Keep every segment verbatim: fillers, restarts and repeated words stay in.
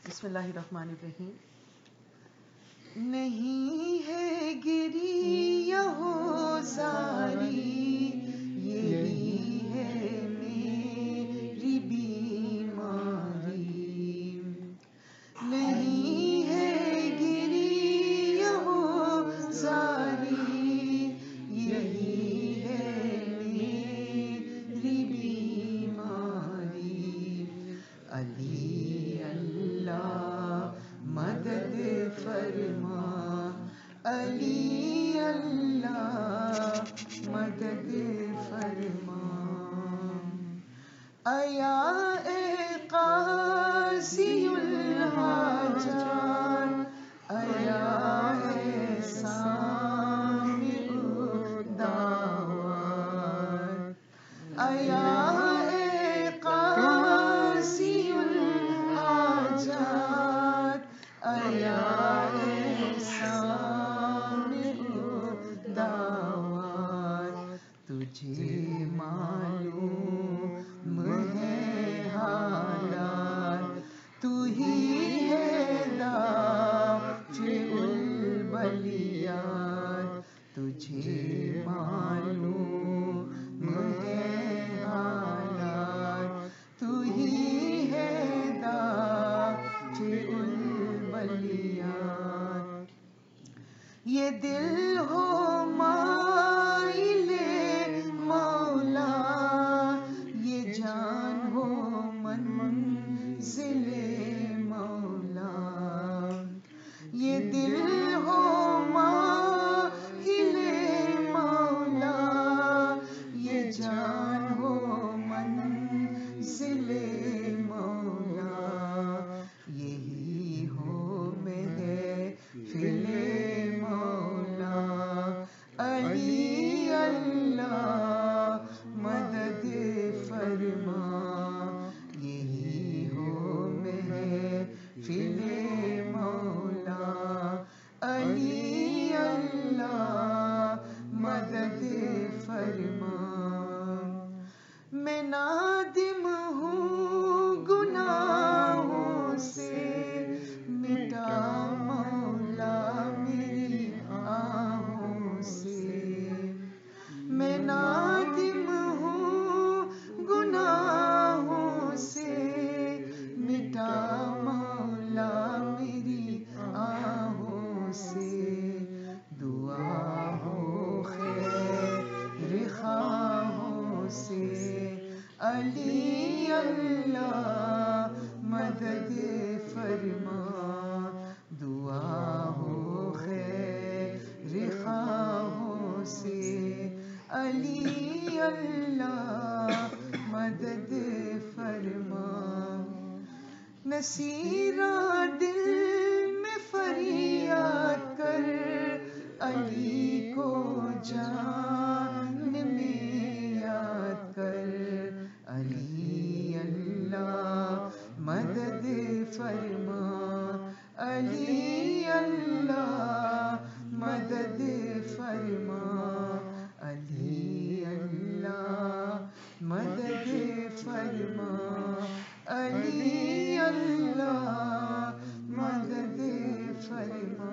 بسم اللہ الرحمن الرحیم. نہیں ہے گری یہو زاری، یہی ہے میری بیماری. نہیں ہے گری یہو زاری، یہی ہے میری بیماری. علی اللہ مدد فرما، علی اللہ مدد فرما. ایا اے قاضی الحاجات، ایا اے سامع الدعوات، ایا اے قاضی الحاجات، ایا اے سامع الدعوات. تجھے معلوم ہے حالات، تو ہی ہے دافع البلیات. تجھے معلوم ہے حالات، تو ہی ہے دافع البلیات. یہ دل ہو مائل مولا، یہ جان ہو منزل مولا. یہ دل ہو مائل مولا، یہ جان ہو منزل مولا. یہی ہو محفل مولا، علی اللہ مدد فرما. یہی ہو محفل مولا، علی اللہ مدد فرما. میں نادم ہوں گناہوں سے، مٹا مولا میری آہوں سے. میں نادم ہوں گناہوں سے، مٹا مولا میری آہوں سے. دعا ہو خیر خواہوں سے، علی اللہ مدد فرما. دعا ہو خیر خواہوں سے، علی اللہ مدد فرما. نصیرہ دل میں فریاد کر، علی کو جان میں یاد کر. علی اللہ مدد فرما، علی اللہ مدد فرما. علی اللہ مدد فرما، علی اللہ مدد فرما.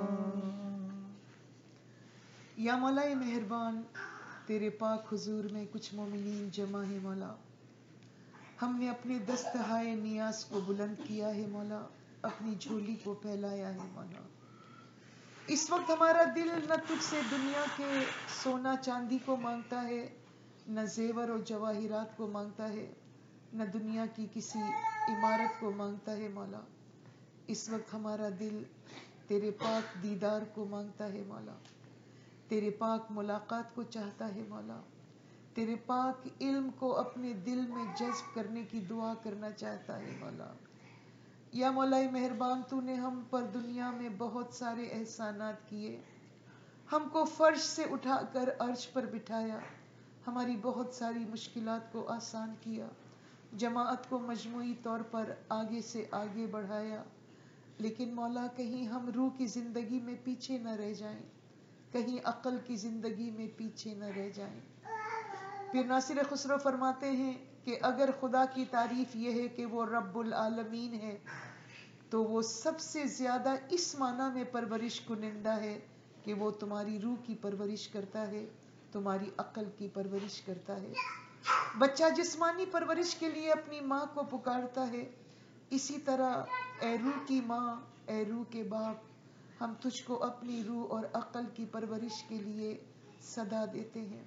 یا مولا مہربان، تیرے پاک حضور میں کچھ مومنین جمع ہے مولا. ہم نے اپنے دستہائے نیاز کو بلند کیا ہے مولا، اپنی جھولی کو پھیلایا ہے مولا. اس وقت ہمارا دل نہ تجھ سے دنیا کے سونا چاندی کو مانگتا ہے، نہ زیور و جواہرات کو مانگتا ہے، نہ دنیا کی کسی عمارت کو مانگتا ہے مولا. اس وقت ہمارا دل تیرے پاک دیدار کو مانگتا ہے مولا، تیرے پاک ملاقات کو چاہتا ہے مولا، تیرے پاک علم کو اپنے دل میں جذب کرنے کی دعا کرنا چاہتا ہے مولا. یا مولا مہربان، تو نے ہم پر دنیا میں بہت سارے احسانات کیے. ہم کو فرش سے اٹھا کر عرش پر بٹھایا، ہماری بہت ساری مشکلات کو آسان کیا، جماعت کو مجموعی طور پر آگے سے آگے بڑھایا. لیکن مولا کہیں ہم روح کی زندگی میں پیچھے نہ رہ جائیں، کہیں عقل کی زندگی میں پیچھے نہ رہ جائیں. پھر ناصر خسرو فرماتے ہیں کہ اگر خدا کی تعریف یہ ہے کہ وہ رب العالمین ہے، تو وہ سب سے زیادہ اس معنی میں پرورش کنندہ ہے کہ وہ تمہاری روح کی پرورش کرتا ہے، تمہاری عقل کی پرورش کرتا ہے۔ بچہ جسمانی پرورش کے لیے اپنی ماں کو پکارتا ہے، اسی طرح اے روح کی ماں، اے روح کے باپ، ہم تجھ کو اپنی روح اور عقل کی پرورش کے لیے صدا دیتے ہیں۔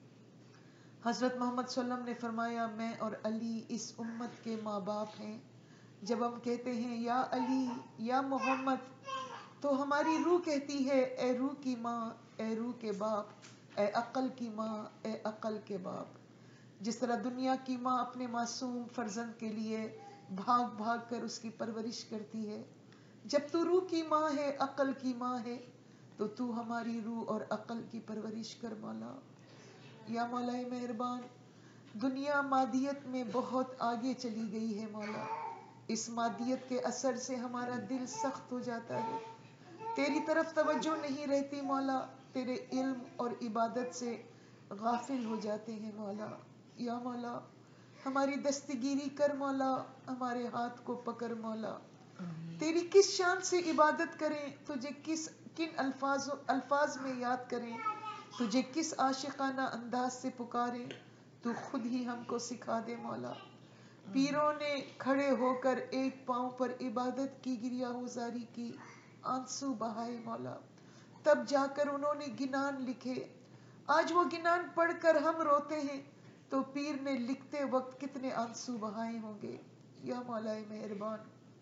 حضرت محمد صلی اللہ علیہ وسلم نے فرمایا میں اور علی اس امت کے ماں باپ ہیں۔ جب ہم کہتے ہیں یا علی یا محمد تو ہماری روح کہتی ہے اے روح کی ماں، اے روح کے باپ، اے عقل کی ماں، اے عقل کے باپ۔ جس طرح دنیا کی ماں اپنے معصوم فرزند کے لیے بھاگ بھاگ کر اس کی پرورش کرتی ہے، جب تو روح کی ماں ہے، عقل کی ماں ہے، تو تو ہماری روح اور عقل کی پرورش کر مولا۔ یا مولا مہربان، دنیا مادیت میں بہت آگے چلی گئی ہے مولا، اس مادیت کے اثر سے ہمارا دل سخت ہو جاتا ہے، تیری طرف توجہ نہیں رہتی مولا، تیرے علم اور عبادت سے غافل ہو جاتے ہیں مولا۔ یا مولا ہماری دستگیری کر مولا، ہمارے ہاتھ کو پکڑ مولا، تیری کس شان سے عبادت کریں، تجھے کس کن الفاظ الفاظ میں یاد کریں، تجھے کس عاشقانہ انداز سے پکاریں، تو خود ہی ہم کو سکھا دے مولا۔ پیروں نے کھڑے ہو کر ایک پاؤں پر عبادت کی، گریہ ہوزاری کی، آنسو بہائے مولا، تب جا کر انہوں نے گنان لکھے۔ آج وہ گنان پڑھ کر ہم روتے ہیں تو پیر نے لکھتے وقت کتنے آنسو بہائے ہوں گے۔ یا مولا مہربان،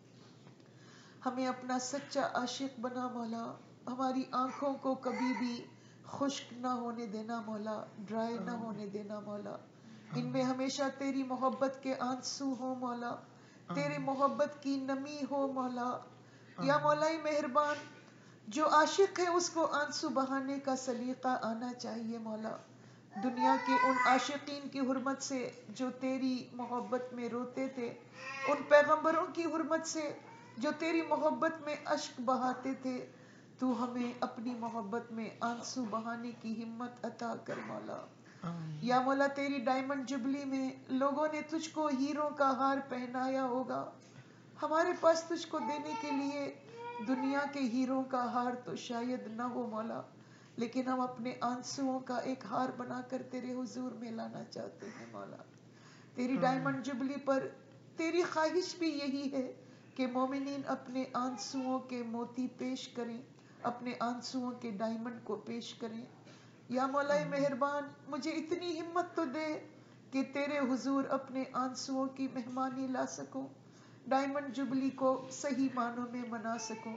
ہمیں اپنا سچا عاشق بنا مولا، ہماری آنکھوں کو کبھی بھی خشک نہ ہونے دینا مولا، ڈرائی نہ ہونے دینا مولا، ان میں ہمیشہ تیری محبت کے آنسو ہو مولا، تیرے محبت کی نمی ہو مولا۔ یا مولا مہربان، جو عاشق ہے اس کو آنسو بہانے کا سلیقہ آنا چاہیے مولا، دنیا کے ان عاشقین کی حرمت سے جو تیری محبت میں روتے تھے، ان پیغمبروں کی حرمت سے جو تیری محبت میں اشک بہاتے تھے، تو ہمیں اپنی محبت میں آنسو بہانے کی ہمت عطا کر مولا۔ یا مولا تیری ڈائمنڈ جبلی میں لوگوں نے تجھ کو ہیروں کا ہار پہنایا ہوگا، ہمارے پاس تجھ کو دینے کے لیے دنیا کے ہیروں کا ہار تو شاید نہ ہو مولا، لیکن ہم اپنے آنسوؤں کا ایک ہار بنا کر تیرے حضور میں لانا چاہتے ہیں مولا۔ تیری ڈائمنڈ جبلی پر تیری خواہش بھی یہی ہے کہ مومنین اپنے آنسوؤں کے موتی پیش کریں، اپنے آنسوؤں کے ڈائمنڈ کو پیش کریں۔ یا مولا مہربان، مجھے اتنی ہمت تو دے کہ تیرے حضور اپنے آنسوؤں کی مہمانی لا سکوں، ڈائمنڈ جبلی کو صحیح معنوں میں منا سکوں۔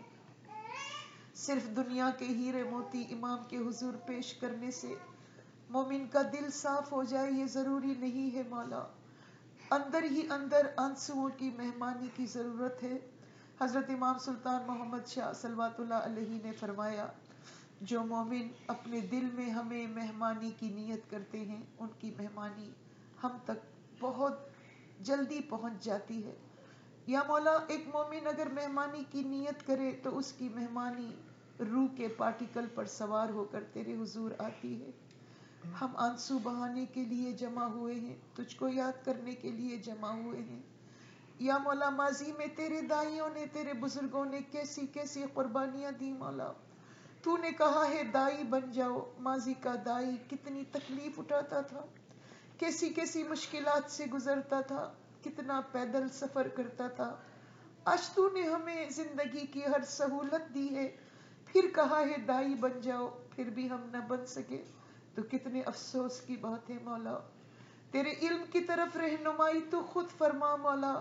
صرف دنیا کے ہیرے موتی امام کے حضور پیش کرنے سے مومن کا دل صاف ہو جائے یہ ضروری نہیں ہے مولا، اندر ہی اندر آنسوؤں کی مہمانی کی ضرورت ہے۔ حضرت امام سلطان محمد شاہ صلوات اللہ علیہ نے فرمایا، جو مومن اپنے دل میں ہمیں مہمانی کی نیت کرتے ہیں ان کی مہمانی ہم تک بہت جلدی پہنچ جاتی ہے۔ یا مولا ایک مومن اگر مہمانی کی نیت کرے تو اس کی مہمانی روح کے پارٹیکل پر سوار ہو کر تیرے حضور آتی ہے۔ ہم آنسو بہانے کے لیے جمع ہوئے ہیں، تجھ کو یاد کرنے کے لیے جمع ہوئے ہیں۔ یا مولا ماضی میں تیرے دائیوں نے، تیرے بزرگوں نے کیسی کیسی قربانیاں دی مولا، تو نے کہا ہے دائی بن جاؤ، ماضی کا دائی کتنی تکلیف اٹھاتا تھا، کیسی کیسی مشکلات سے گزرتا تھا، کتنا پیدل سفر کرتا تھا، آج تو نے ہمیں زندگی کی ہر سہولت دی ہے، پھر کہا ہے دائی بن جاؤ، پھر بھی ہم نہ بن سکے، تو کتنے افسوس کی بات ہے مولا۔ تیرے علم کی طرف رہنمائی تو خود فرما مولا،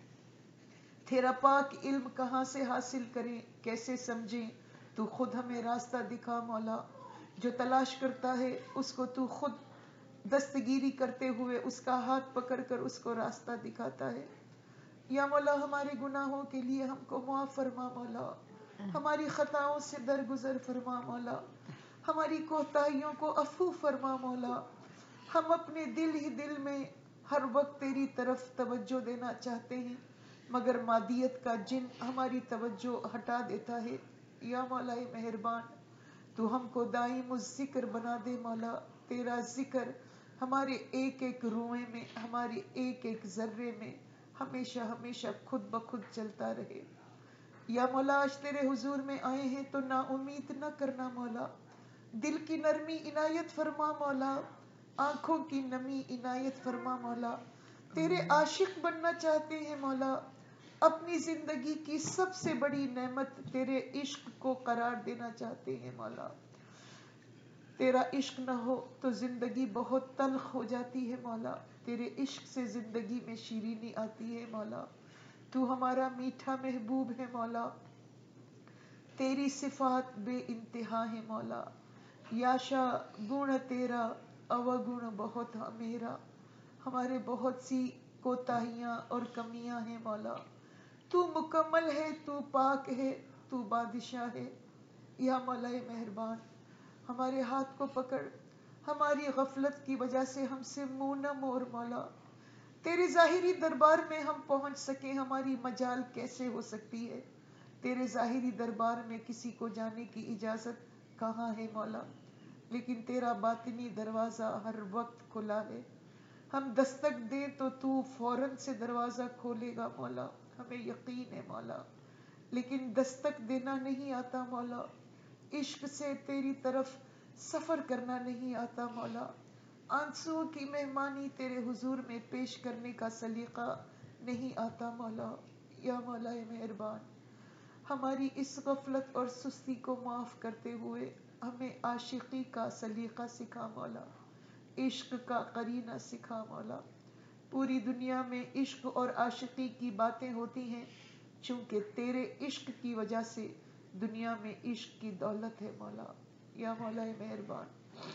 تیرا پاک علم کہاں سے حاصل کریں، کیسے سمجھیں، تو خود ہمیں راستہ دکھا مولا۔ جو تلاش کرتا ہے اس کو تو خود دستگیری کرتے ہوئے اس کا ہاتھ پکڑ کر اس کو راستہ دکھاتا ہے۔ یا مولا ہمارے گناہوں کے لیے ہم کو معاف فرما مولا، ہماری خطاؤں سے درگزر فرما مولا، ہماری کوتاہیوں کو عفو فرما مولا۔ ہم اپنے دل ہی دل میں ہر وقت تیری طرف توجہ دینا چاہتے ہیں، مگر مادیت کا جن ہماری توجہ ہٹا دیتا ہے۔ یا مولا مہربان، تو ہم کو دائم الذکر بنا دے مولا، تیرا ذکر ہمارے ایک ایک روئے میں، ہمارے ایک ایک ذرے میں ہمیشہ ہمیشہ خود بخود چلتا رہے۔ یا مولا آج تیرے حضور میں آئے ہیں تو نا امید نہ کرنا مولا، دل کی نرمی عنایت فرما مولا، آنکھوں کی نمی عنایت فرما مولا، تیرے عاشق بننا چاہتے ہیں مولا، اپنی زندگی کی سب سے بڑی نعمت تیرے عشق کو قرار دینا چاہتے ہیں مولا، تیرا عشق نہ ہو تو زندگی بہت تلخ ہو جاتی ہے مولا، تیرے عشق سے زندگی میں شیرینی آتی ہے مولا، تو ہمارا میٹھا محبوب ہے مولا، تیری صفات بے انتہا ہے مولا، یاشا گن تیرا اوگن بہت میرا، ہمارے بہت سی کوتاہیاں اور کمیاں ہیں مولا، تو مکمل ہے، تو پاک ہے، تو بادشاہ ہے، یا مولا مہربان ہمارے ہاتھ کو پکڑ، ہماری غفلت کی وجہ سے ہم سے منہ نہ موڑ مولا، تیرے ظاہری دربار میں ہم پہنچ سکیں ہماری مجال کیسے ہو سکتی ہے، تیرے ظاہری دربار میں کسی کو جانے کی اجازت کہاں ہے مولا، لیکن تیرا باطنی دروازہ ہر وقت کھلا ہے، ہم دستک دیں تو تو فوراً سے دروازہ کھولے گا مولا، ہمیں یقین ہے مولا، لیکن دستک دینا نہیں آتا مولا، عشق سے تیری طرف سفر کرنا نہیں آتا مولا، آنسوؤں کی مہمانی تیرے حضور میں پیش کرنے کا سلیقہ نہیں آتا مولا، یا مولا مہربان ہماری اس غفلت اور سستی کو معاف کرتے ہوئے ہمیں عاشقی کا سلیقہ سکھا مولا، عشق کا قرینہ سکھا مولا، پوری دنیا میں عشق اور عاشقی کی باتیں ہوتی ہیں چونکہ تیرے عشق کی وجہ سے دنیا میں عشق کی دولت ہے مولا، یا مولا مہربان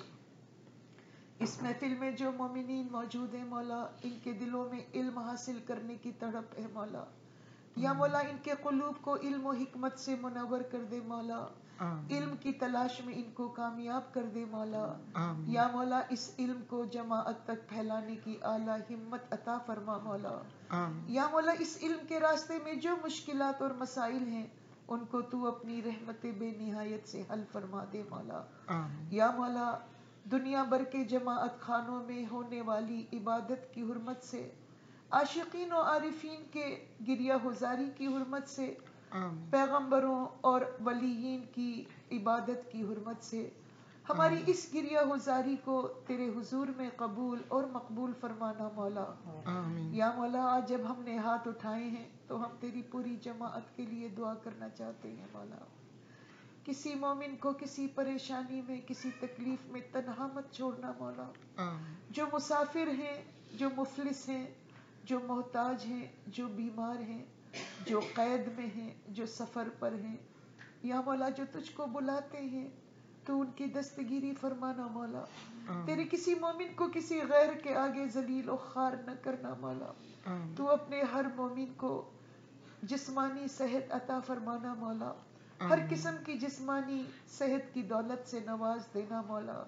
اس محفل میں جو مومنین موجود ہیں مولا ان کے دلوں میں علم حاصل کرنے کی تڑپ ہے مولا، یا مولا ان کے قلوب کو علم و حکمت سے منور کر دے مولا، علم کی تلاش میں ان کو کامیاب کر دے مولا، یا مولا اس علم کو جماعت تک پھیلانے کی اعلیٰ ہمت عطا فرما مولا، یا مولا اس علم کے راستے میں جو مشکلات اور مسائل ہیں ان کو تو اپنی رحمت بے نہایت سے حل فرما دے مولا، یا مولا دنیا بھر کے جماعت خانوں میں ہونے والی عبادت کی حرمت سے، عاشقین و عارفین کے گریہ گزاری کی حرمت سے، پیغمبروں اور ولیین کی عبادت کی حرمت سے ہماری اس گریہ گزاری کو تیرے حضور میں قبول اور مقبول فرمانا مولا، یا مولا آج جب ہم نے ہاتھ اٹھائے ہیں تو ہم تیری پوری جماعت کے لیے دعا کرنا چاہتے ہیں مولا، کسی مومن کو کسی پریشانی میں کسی تکلیف میں تنہا مت چھوڑنا مولا، جو مسافر ہیں، جو مفلس ہیں، جو محتاج ہیں، جو بیمار ہیں، جو قید میں ہیں، جو سفر پر ہیں، یا مولا جو تجھ کو بلاتے ہیں تو ان کی دستگیری فرمانا مولا، تیرے کسی مومن کو کسی غیر کے آگے ذلیل و خوار نہ کرنا مولا، تو اپنے ہر مومن کو جسمانی صحت عطا فرمانا مولا، ہر قسم کی جسمانی صحت کی دولت سے نواز دینا مولا،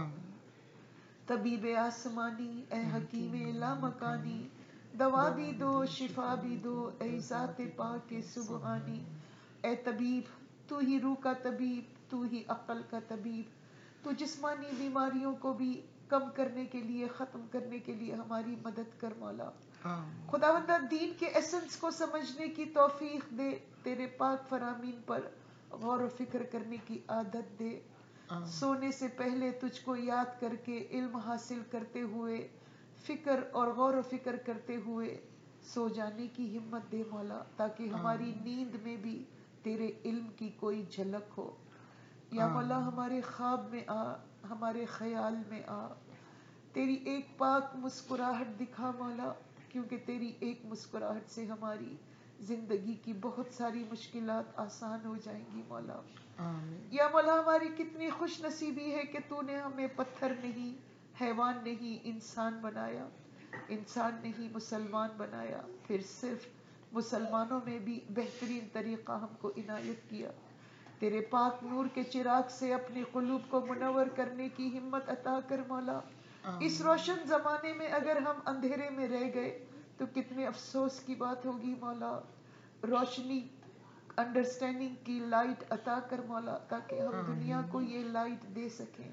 طبیب آسمانی اے حکیم لامکانی، دوا بھی دو شفا بھی دو اے ذات پاک سبحانی، اے طبیب تو ہی روح کا طبیب، تو ہی عقل کا طبیب، تو جسمانی بیماریوں کو بھی کم کرنے کے لیے ختم کرنے کے لیے ہماری مدد کر مولا، خداوندہ دین کے ایسنس کو سمجھنے کی توفیق دے، تیرے پاک فرامین پر غور و فکر کرنے کی عادت دے، سونے سے پہلے تجھ کو یاد کر کے علم حاصل کرتے ہوئے فکر اور غور و فکر کرتے ہوئے سو جانے کی ہمت دے مولا، تاکہ ہماری نیند میں بھی تیرے علم کی کوئی جھلک ہو، یا مولا ہمارے خواب میں آ، ہمارے خیال میں آ، تیری ایک پاک مسکراہٹ دکھا مولا، کیونکہ تیری ایک مسکراہٹ سے ہماری زندگی کی بہت ساری مشکلات آسان ہو جائیں گی مولا، یا مولا ہماری کتنی خوش نصیبی ہے کہ تو نے ہمیں پتھر نہیں، حیوان نہیں، انسان بنایا، انسان نہیں مسلمان بنایا، پھر صرف مسلمانوں میں بھی بہترین طریقہ ہم کو عنایت کیا، تیرے پاک نور کے چراغ سے اپنے قلوب کو منور کرنے کی ہمت عطا کر مولا، اس روشن زمانے میں اگر ہم اندھیرے میں رہ گئے تو کتنے افسوس کی بات ہوگی مولا، روشنی انڈرسٹینڈنگ کی لائٹ عطا کر مولا، تاکہ ہم دنیا کو یہ لائٹ دے سکیں،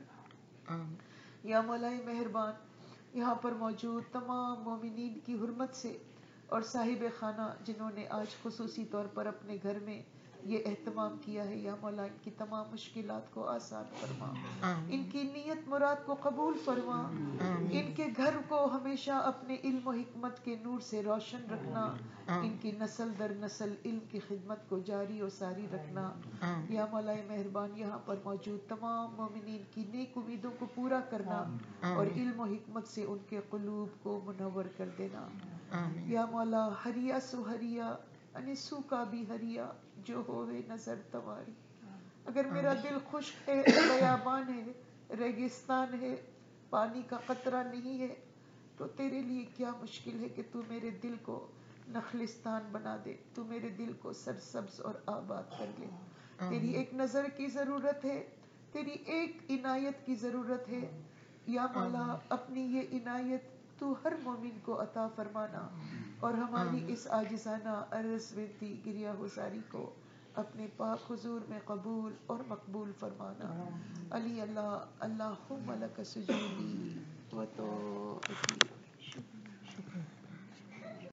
یا مولا مہربان یہاں پر موجود تمام مومنین کی حرمت سے اور صاحب خانہ جنہوں نے آج خصوصی طور پر اپنے گھر میں یہ اہتمام کیا ہے، یا مولا ان کی تمام مشکلات کو آسان فرما، ان کی نیت مراد کو قبول فرما، ان کے گھر کو ہمیشہ اپنے علم و حکمت کے نور سے روشن رکھنا، ان کی نسل در نسل علم کی خدمت کو جاری و ساری رکھنا، یا مولا مہربان یہاں پر موجود تمام مومنین کی نیک امیدوں کو پورا کرنا اور علم و حکمت سے ان کے قلوب کو منور کر دینا، یا مولا ہریا سو ہریا ان سو کا بھی ہریا جو ہوئے نظر تمہاری۔ اگر میرا دل خشک ہے، بیابان ہے، ریگستان ہے، پانی کا قطرہ نہیں ہے، تو تیرے لیے کیا مشکل ہے کہ تو میرے دل کو نخلستان بنا دے، تو میرے دل کو سرسبز اور آباد کر لے۔ تیری ایک نظر کی ضرورت ہے، تیری ایک عنایت کی ضرورت ہے، یا مولا اپنی یہ عنایت تو ہر مومن کو عطا فرمانا، اور ہماری اس عاجزانہ عرض ونتی گریہ گزاری کو اپنے پاک حضور میں قبول اور مقبول فرمانا۔ علی اللہ اللہم لک سجودی و